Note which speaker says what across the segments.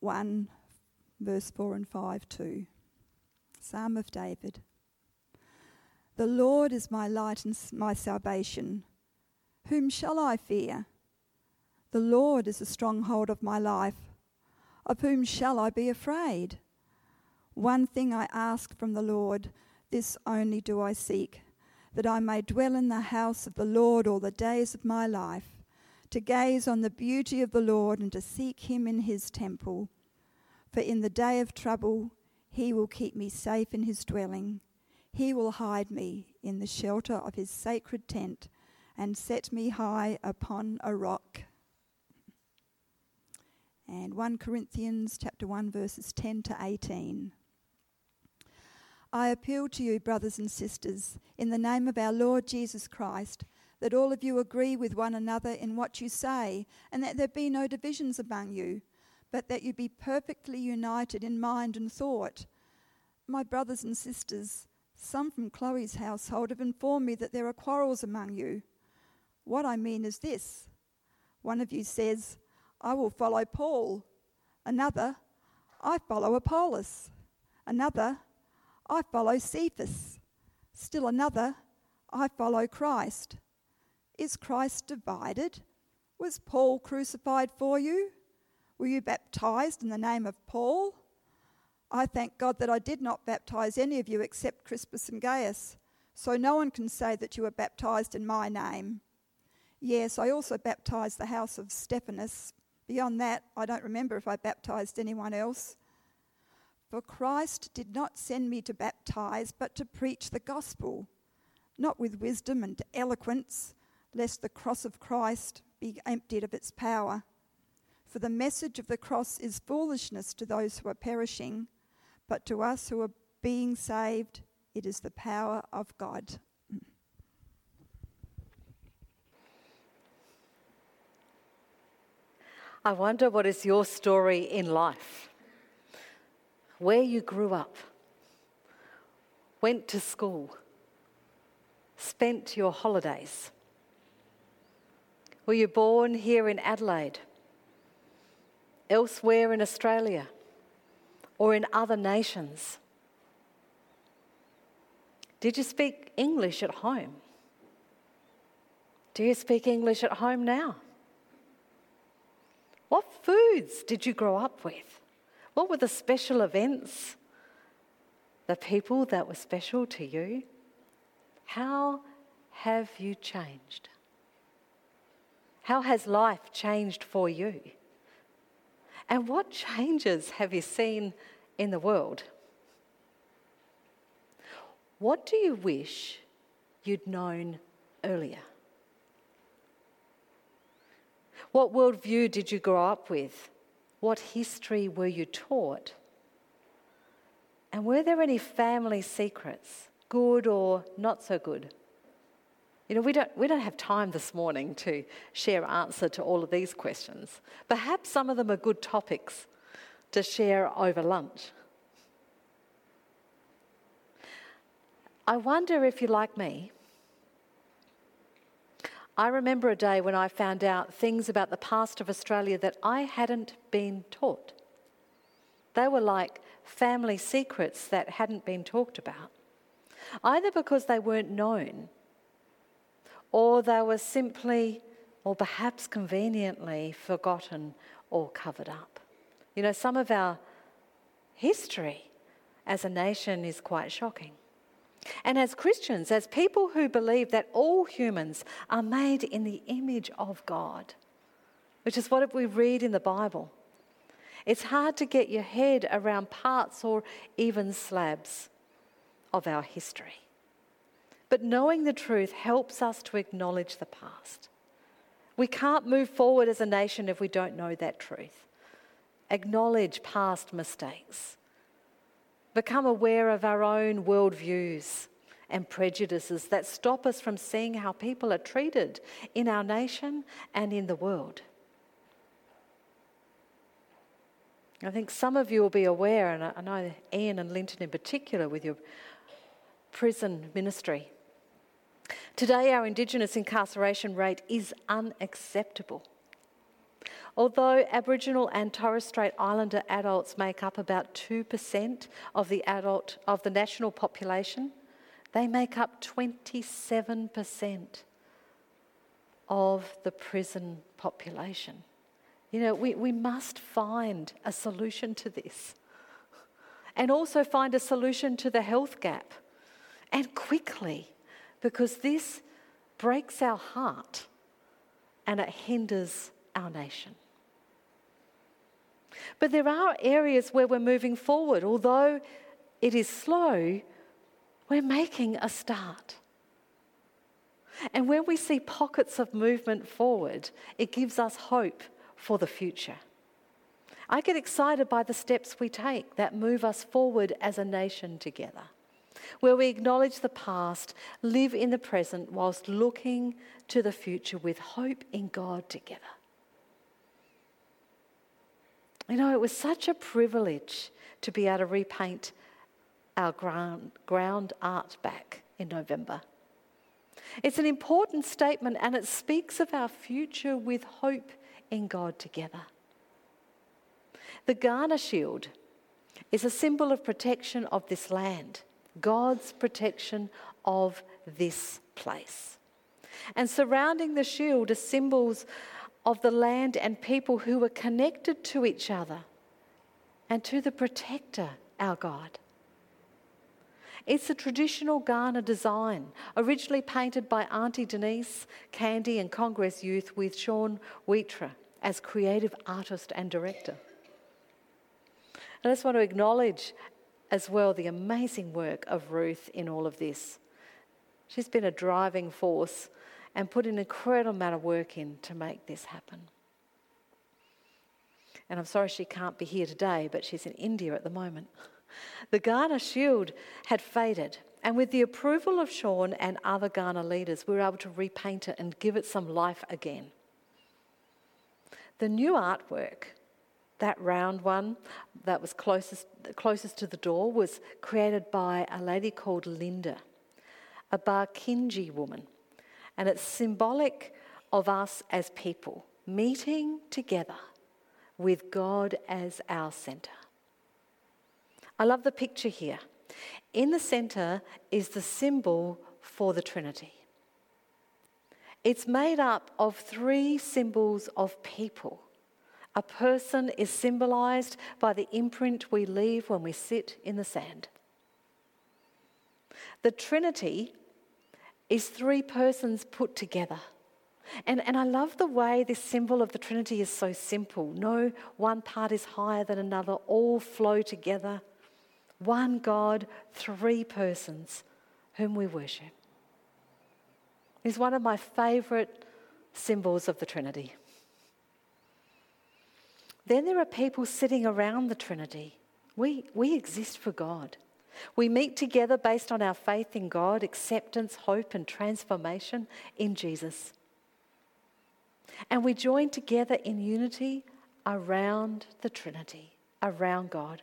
Speaker 1: 1, verse 4 and 5 too. Psalm of David. The Lord is my light and my salvation. Whom shall I fear? The Lord is the stronghold of my life. Of whom shall I be afraid? One thing I ask from the Lord, this only do I seek, that I may dwell in the house of the Lord all the days of my life, to gaze on the beauty of the Lord and to seek him in his temple. For in the day of trouble he will keep me safe in his dwelling. He will hide me in the shelter of his sacred tent and set me high upon a rock. And 1 Corinthians chapter 1 verses 10 to 18. I appeal to you, brothers and sisters, in the name of our Lord Jesus Christ, that all of you agree with one another in what you say, and that there be no divisions among you, but that you be perfectly united in mind and thought. My brothers and sisters, some from Chloe's household have informed me that there are quarrels among you. What I mean is this: one of you says, I will follow Paul. Another, I follow Apollos. Another, I follow Cephas. Still another, I follow Christ. Is Christ divided? Was Paul crucified for you? Were you baptized in the name of Paul? I thank God that I did not baptize any of you except Crispus and Gaius, so no one can say that you were baptized in my name. Yes, I also baptized the house of Stephanas. Beyond that, I don't remember if I baptized anyone else. For Christ did not send me to baptize, but to preach the gospel, not with wisdom and eloquence, lest the cross of Christ be emptied of its power. For the message of the cross is foolishness to those who are perishing, but to us who are being saved, it is the power of God.
Speaker 2: I wonder what is your story in life, where you grew up, went to school, spent your holidays. Were you born here in Adelaide, elsewhere in Australia, or in other nations? Did you speak English at home? Do you speak English at home now? What foods did you grow up with? What were the special events? The people that were special to you? How have you changed? How has life changed for you? And what changes have you seen in the world? What do you wish you'd known earlier? What worldview did you grow up with? What history were you taught? And were there any family secrets, good or not so good? You know, we don't have time this morning to share answer to all of these questions. Perhaps some of them are good topics to share over lunch. I wonder if you're like me. I remember a day when I found out things about the past of Australia that I hadn't been taught. They were like family secrets that hadn't been talked about, either because they weren't known or they were simply, or perhaps conveniently, forgotten or covered up. You know, some of our history as a nation is quite shocking. And as Christians, as people who believe that all humans are made in the image of God, which is what we read in the Bible, it's hard to get your head around parts or even slabs of our history. But knowing the truth helps us to acknowledge the past. We can't move forward as a nation if we don't know that truth. Acknowledge past mistakes. Become aware of our own worldviews and prejudices that stop us from seeing how people are treated in our nation and in the world. I think some of you will be aware, and I know Ian and Linton in particular with your prison ministry. Today our Indigenous incarceration rate is unacceptable. Although Aboriginal and Torres Strait Islander adults make up about 2% of the national population, they make up 27% of the prison population. You know, we must find a solution to this, and also find a solution to the health gap, and quickly, because this breaks our heart and it hinders our nation. But there are areas where we're moving forward. Although it is slow, we're making a start. And when we see pockets of movement forward, it gives us hope for the future. I get excited by the steps we take that move us forward as a nation together, where we acknowledge the past, live in the present whilst looking to the future with hope in God together. You know, it was such a privilege to be able to repaint our ground art back in November. It's an important statement, and it speaks of our future with hope in God together. The Ghana Shield is a symbol of protection of this land, God's protection of this place. And surrounding the shield are symbols of the land and people who are connected to each other and to the protector, our God. It's a traditional Ghana design, originally painted by Auntie Denise, Candy and Congress Youth, with Sean Wheatra as creative artist and director. I just want to acknowledge as well the amazing work of Ruth in all of this. She's been a driving force and put an incredible amount of work in to make this happen. And I'm sorry she can't be here today, but she's in India at the moment. The Ghana Shield had faded, and with the approval of Sean and other Ghana leaders, we were able to repaint it and give it some life again. The new artwork, that round one that was closest to the door, was created by a lady called Linda, a Barkinji woman. And it's symbolic of us as people meeting together with God as our centre. I love the picture here. In the centre is the symbol for the Trinity. It's made up of 3 symbols of people. A person is symbolised by the imprint we leave when we sit in the sand. The Trinity is 3 persons put together. And I love the way this symbol of the Trinity is so simple. No one part is higher than another, all flow together. One God, 3 persons whom we worship. It's one of my favourite symbols of the Trinity. Then there are people sitting around the Trinity. We exist for God. We meet together based on our faith in God, acceptance, hope and transformation in Jesus. And we join together in unity around the Trinity, around God.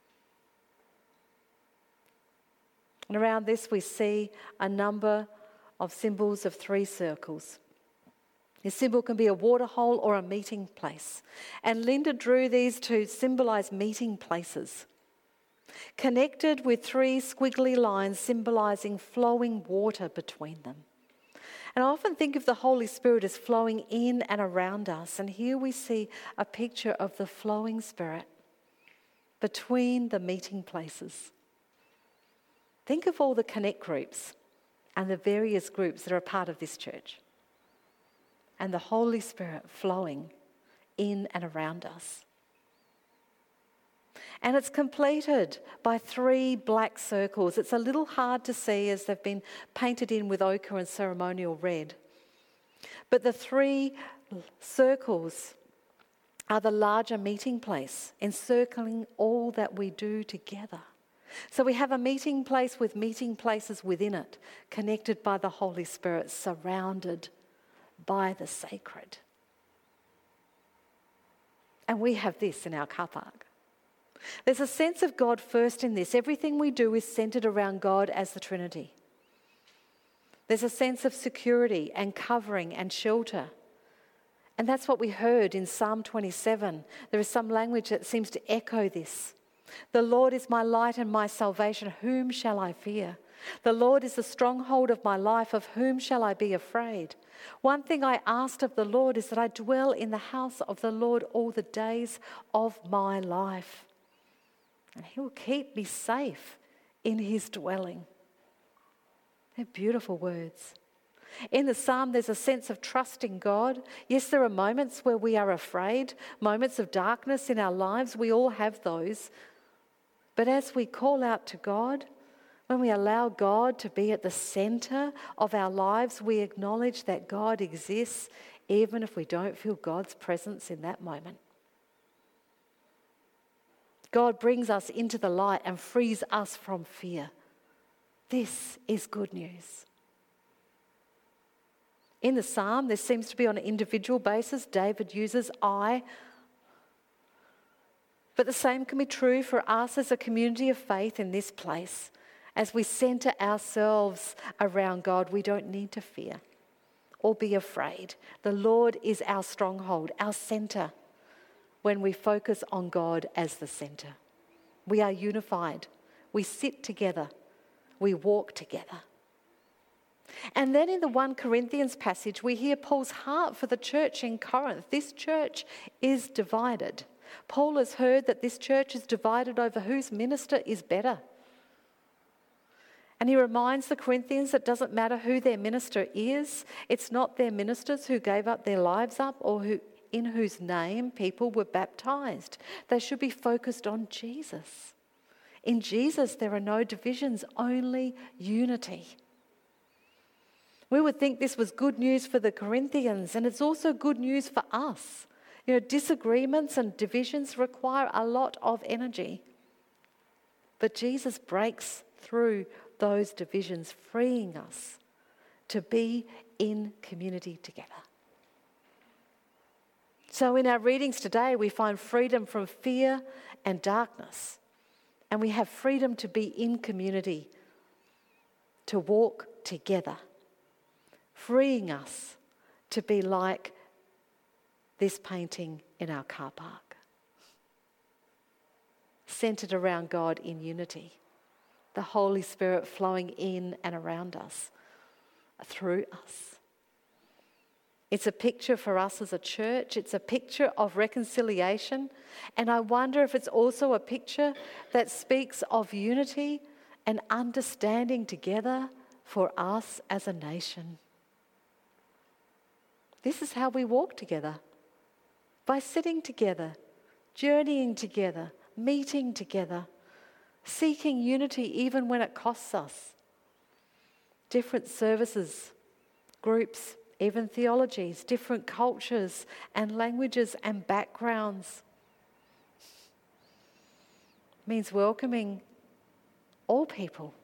Speaker 2: And around this we see a number of symbols of 3 circles. This symbol can be a waterhole or a meeting place. And Linda drew these to symbolise meeting places, connected with 3 squiggly lines symbolising flowing water between them. And I often think of the Holy Spirit as flowing in and around us. And here we see a picture of the flowing Spirit between the meeting places. Think of all the connect groups and the various groups that are a part of this church, and the Holy Spirit flowing in and around us. And it's completed by 3 black circles. It's a little hard to see as they've been painted in with ochre and ceremonial red. But the 3 circles are the larger meeting place, encircling all that we do together. So we have a meeting place with meeting places within it, connected by the Holy Spirit, surrounded by the sacred. And we have this in our car park. There's a sense of God first in this. Everything we do is centred around God as the Trinity. There's a sense of security and covering and shelter. And that's what we heard in Psalm 27. There is some language that seems to echo this. The Lord is my light and my salvation. Whom shall I fear? The Lord is the stronghold of my life. Of whom shall I be afraid? One thing I asked of the Lord is that I dwell in the house of the Lord all the days of my life. And he will keep me safe in his dwelling. They're beautiful words. In the psalm, there's a sense of trusting God. Yes, there are moments where we are afraid, moments of darkness in our lives. We all have those. But as we call out to God, when we allow God to be at the centre of our lives, we acknowledge that God exists even if we don't feel God's presence in that moment. God brings us into the light and frees us from fear. This is good news. In the psalm, this seems to be on an individual basis. David uses I. But the same can be true for us as a community of faith in this place. As we centre ourselves around God, we don't need to fear or be afraid. The Lord is our stronghold, our centre, when we focus on God as the centre. We are unified. We sit together. We walk together. And then in the 1 Corinthians passage, we hear Paul's heart for the church in Corinth. This church is divided. Paul has heard that this church is divided over whose minister is better. And he reminds the Corinthians that it doesn't matter who their minister is. It's not their ministers who gave up their lives up or in whose name people were baptized. They should be focused on Jesus. In Jesus, there are no divisions, only unity. We would think this was good news for the Corinthians, and it's also good news for us. You know, disagreements and divisions require a lot of energy. But Jesus breaks through those divisions, freeing us to be in community together. So in our readings today, we find freedom from fear and darkness. And we have freedom to be in community, to walk together, freeing us to be like this painting in our car park, centered around God in unity, the Holy Spirit flowing in and around us, through us. It's a picture for us as a church. It's a picture of reconciliation. And I wonder if it's also a picture that speaks of unity and understanding together for us as a nation. This is how we walk together. By sitting together, journeying together, meeting together, seeking unity even when it costs us. Different services, groups, even theologies, different cultures and languages and backgrounds. It means welcoming all people,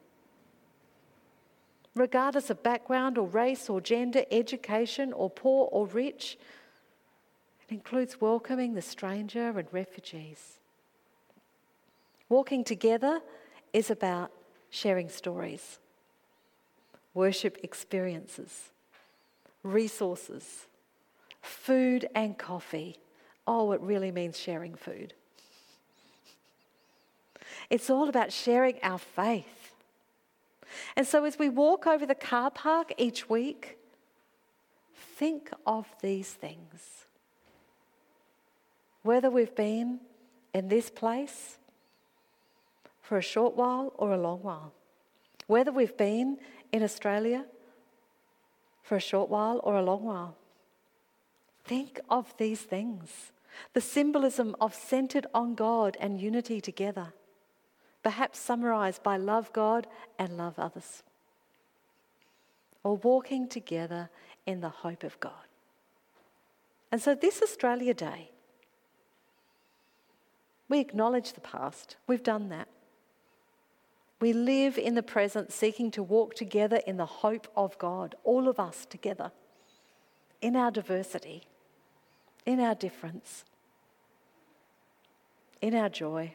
Speaker 2: regardless of background or race or gender, education or poor or rich. It includes welcoming the stranger and refugees. Walking together is about sharing stories, worship experiences, resources, food and coffee. Oh, it really means sharing food. It's all about sharing our faith. And so as we walk over the car park each week, think of these things. Whether we've been in this place for a short while or a long while, whether we've been in Australia for a short while or a long while, think of these things. The symbolism of centered on God and unity together, perhaps summarized by love God and love others, or walking together in the hope of God. And so this Australia Day, we acknowledge the past. We've done that. We live in the present, seeking to walk together in the hope of God, all of us together, in our diversity, in our difference, in our joy.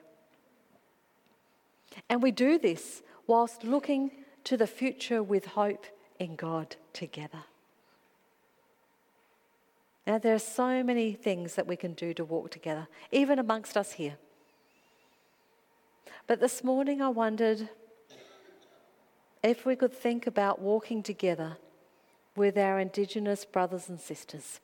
Speaker 2: And we do this whilst looking to the future with hope in God together. Now, there are so many things that we can do to walk together, even amongst us here. But this morning I wondered if we could think about walking together with our Indigenous brothers and sisters.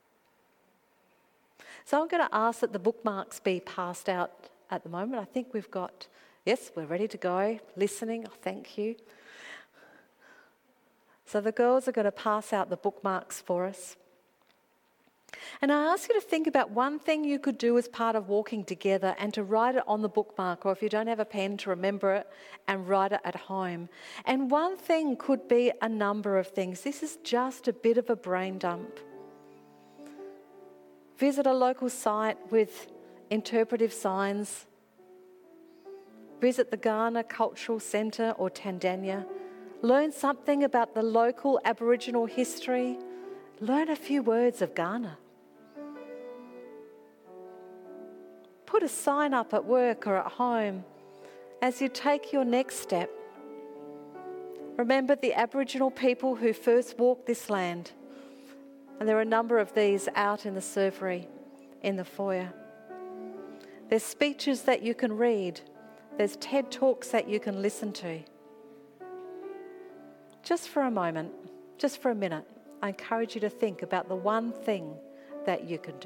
Speaker 2: So I'm going to ask that the bookmarks be passed out at the moment. I think we've got, yes, we're ready to go, listening. Oh, thank you. So the girls are going to pass out the bookmarks for us. And I ask you to think about one thing you could do as part of walking together and to write it on the bookmark, or if you don't have a pen, to remember it and write it at home. And one thing could be a number of things. This is just a bit of a brain dump. Visit a local site with interpretive signs. Visit the Ghana Cultural Centre or Tandanya. Learn something about the local Aboriginal history. Learn a few words of Ghana. Put a sign up at work or at home as you take your next step. Remember the Aboriginal people who first walked this land. And there are a number of these out in the servery, in the foyer. There's speeches that you can read. There's TED Talks that you can listen to. Just for a moment, just for a minute, I encourage you to think about the one thing that you can do.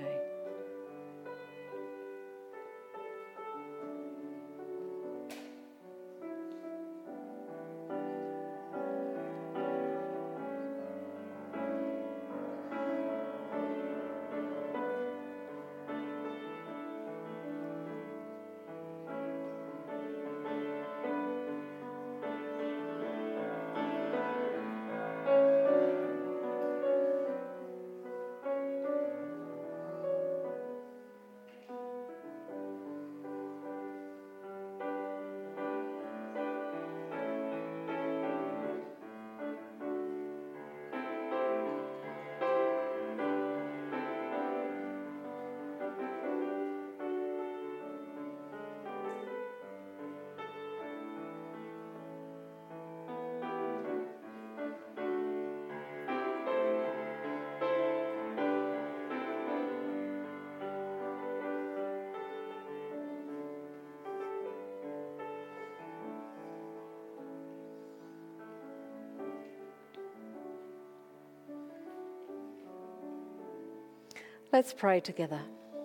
Speaker 2: Let's pray together.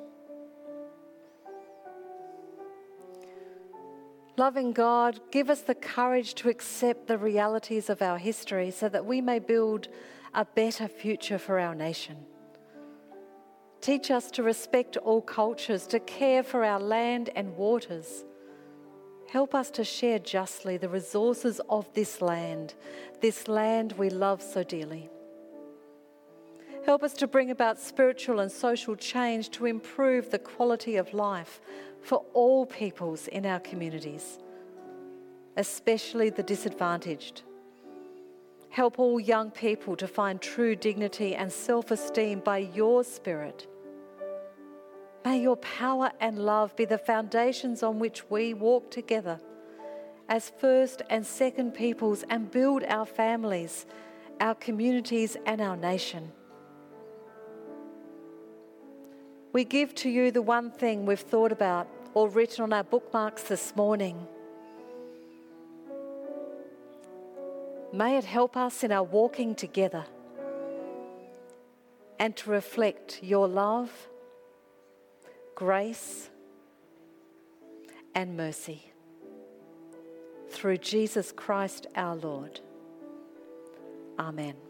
Speaker 2: Loving God, give us the courage to accept the realities of our history so that we may build a better future for our nation. Teach us to respect all cultures, to care for our land and waters. Help us to share justly the resources of this land we love so dearly. Help us to bring about spiritual and social change to improve the quality of life for all peoples in our communities, especially the disadvantaged. Help all young people to find true dignity and self-esteem by your Spirit. May your power and love be the foundations on which we walk together as first and second peoples and build our families, our communities and our nation. We give to you the one thing we've thought about or written on our bookmarks this morning. May it help us in our walking together and to reflect your love, grace, and mercy through Jesus Christ our Lord. Amen.